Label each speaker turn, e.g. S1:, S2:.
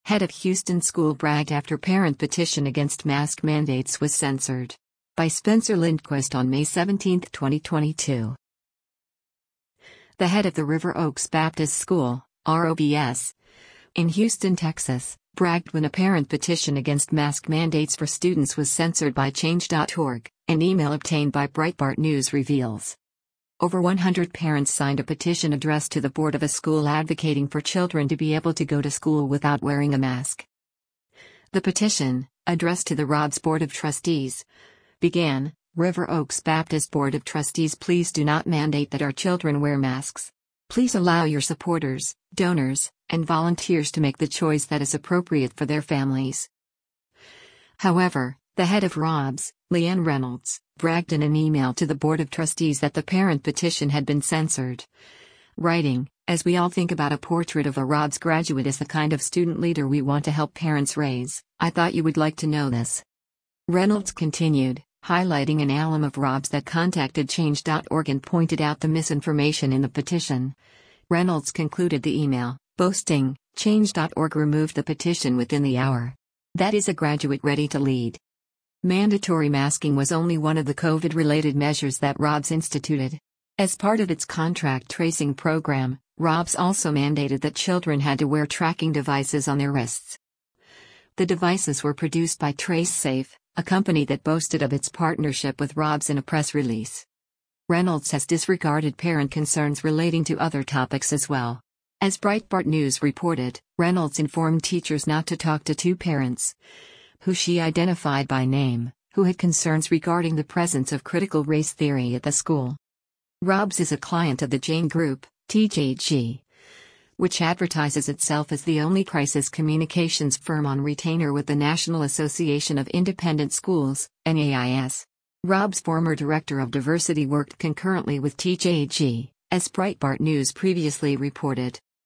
S1: Head of Houston school bragged after parent petition against mask mandates was censored. By Spencer Lindquist on May 17, 2022. The head of the River Oaks Baptist School, ROBS, in Houston, Texas, bragged when a parent petition against mask mandates for students was censored by Change.org, an email obtained by Breitbart News reveals. Over 100 parents signed a petition addressed to the board of a school advocating for children to be able to go to school without wearing a mask. The petition, addressed to the ROBS Board of Trustees, began, "River Oaks Baptist Board of Trustees, please do not mandate that our children wear masks. Please allow your supporters, donors, and volunteers to make the choice that is appropriate for their families." However, the head of ROBS, Leanne Reynolds, bragged in an email to the Board of Trustees that the parent petition had been censored. Writing, "As we all think about a portrait of a ROBS graduate as the kind of student leader we want to help parents raise, I thought you would like to know this." Reynolds continued, highlighting an alum of ROBS that contacted Change.org and pointed out the misinformation in the petition. Reynolds concluded the email, boasting, "Change.org removed the petition within the hour. That is a graduate ready to lead." Mandatory masking was only one of the COVID-related measures that ROBS instituted. As part of its contract tracing program, ROBS also mandated that children had to wear tracking devices on their wrists. The devices were produced by TraceSafe, a company that boasted of its partnership with ROBS in a press release. Reynolds has disregarded parent concerns relating to other topics as well. As Breitbart News reported, Reynolds informed teachers not to talk to two parents, who she identified by name, who had concerns regarding the presence of critical race theory at the school. ROBS is a client of the Jane Group, TJG, which advertises itself as the only crisis communications firm on retainer with the National Association of Independent Schools, NAIS. ROBS' former director of diversity worked concurrently with TJG, as Breitbart News previously reported.